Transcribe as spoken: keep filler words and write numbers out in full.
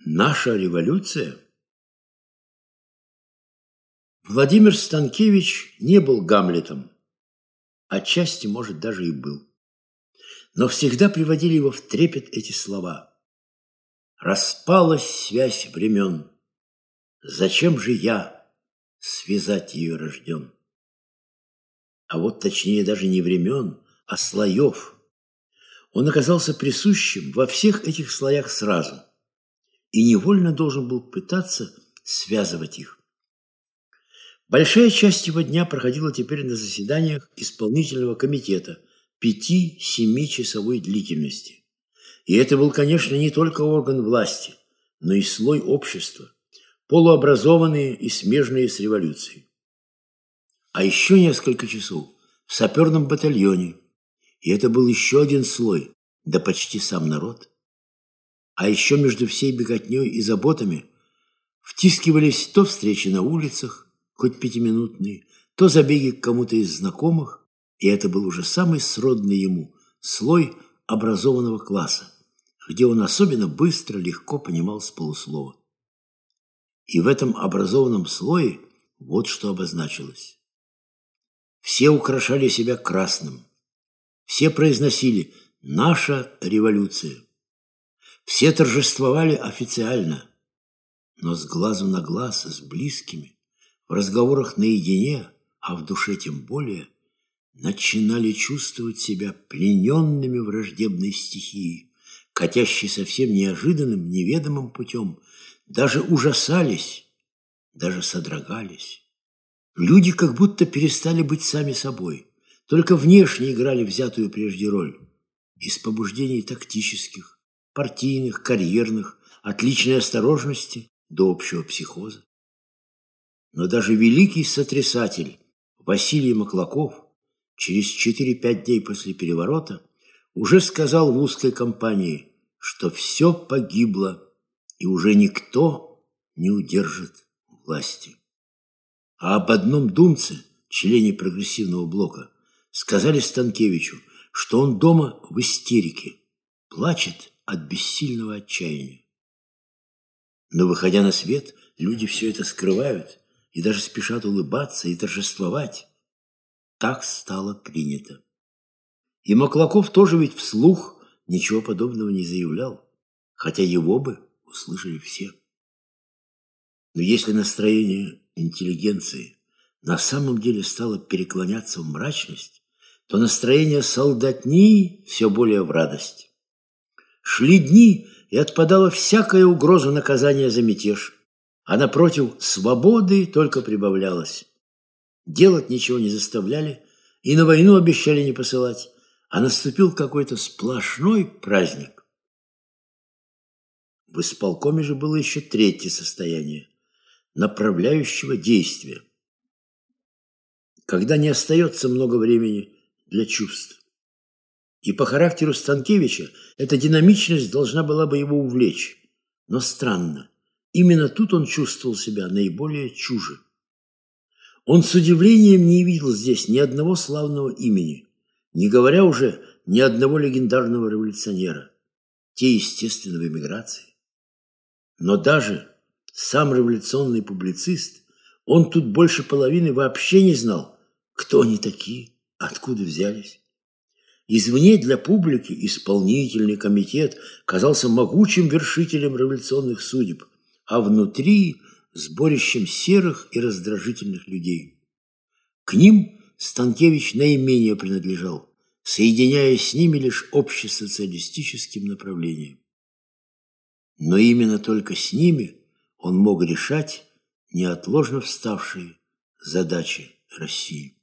Наша революция? Владимир Станкевич не был Гамлетом, отчасти, может, даже и был. Но всегда приводили его в трепет эти слова. «Распалась связь времен. Зачем же я связать ее рожден?» А вот точнее даже не времен, а слоев. Он оказался присущим во всех этих слоях сразу и невольно должен был пытаться связывать их. Большая часть его дня проходила теперь на заседаниях исполнительного комитета пяти-семичасовой длительности. И это был, конечно, не только орган власти, но и слой общества, полуобразованные и смежные с революцией. А еще несколько часов в саперном батальоне, и это был еще один слой, да почти сам народ. А еще между всей беготней и заботами втискивались то встречи на улицах, хоть пятиминутные, то забеги к кому-то из знакомых, и это был уже самый сродный ему слой образованного класса, где он особенно быстро, легко понимал с полуслова. И в этом образованном слое вот что обозначилось. Все украшали себя красным, все произносили «наша революция», все торжествовали официально, но с глазу на глаз, с близкими, в разговорах наедине, а в душе тем более, начинали чувствовать себя плененными враждебной стихией, катящей совсем неожиданным, неведомым путем, даже ужасались, даже содрогались. Люди как будто перестали быть сами собой, только внешне играли взятую прежде роль. Из побуждений тактических, партийных, карьерных, от личной осторожности до общего психоза. Но даже великий сотрясатель Василий Маклаков через четыре-пять дней после переворота уже сказал в узкой компании, что все погибло и уже никто не удержит власти. А об одном думце, члене прогрессивного блока, сказали Станкевичу, что он дома в истерике, плачет от бессильного отчаяния. Но, выходя на свет, люди все это скрывают и даже спешат улыбаться и торжествовать. Так стало принято. И Маклаков тоже ведь вслух ничего подобного не заявлял, хотя его бы услышали все. Но если настроение интеллигенции на самом деле стало переклоняться в мрачность, то настроение солдатни все более в радость. Шли дни, и отпадала всякая угроза наказания за мятеж, а напротив, свободы только прибавлялось. Делать ничего не заставляли, и на войну обещали не посылать, а наступил какой-то сплошной праздник. В исполкоме же было еще третье состояние – направляющего действия, когда не остается много времени для чувств. И по характеру Станкевича эта динамичность должна была бы его увлечь. Но странно, именно тут он чувствовал себя наиболее чуже. Он с удивлением не видел здесь ни одного славного имени, не говоря уже ни одного легендарного революционера, те, естественно, в эмиграции. Но даже сам революционный публицист, он тут больше половины вообще не знал, кто они такие, откуда взялись. Извне для публики исполнительный комитет казался могучим вершителем революционных судеб, а внутри – сборищем серых и раздражительных людей. К ним Станкевич наименее принадлежал, соединяясь с ними лишь общесоциалистическим направлением. Но именно только с ними он мог решать неотложно вставшие задачи России.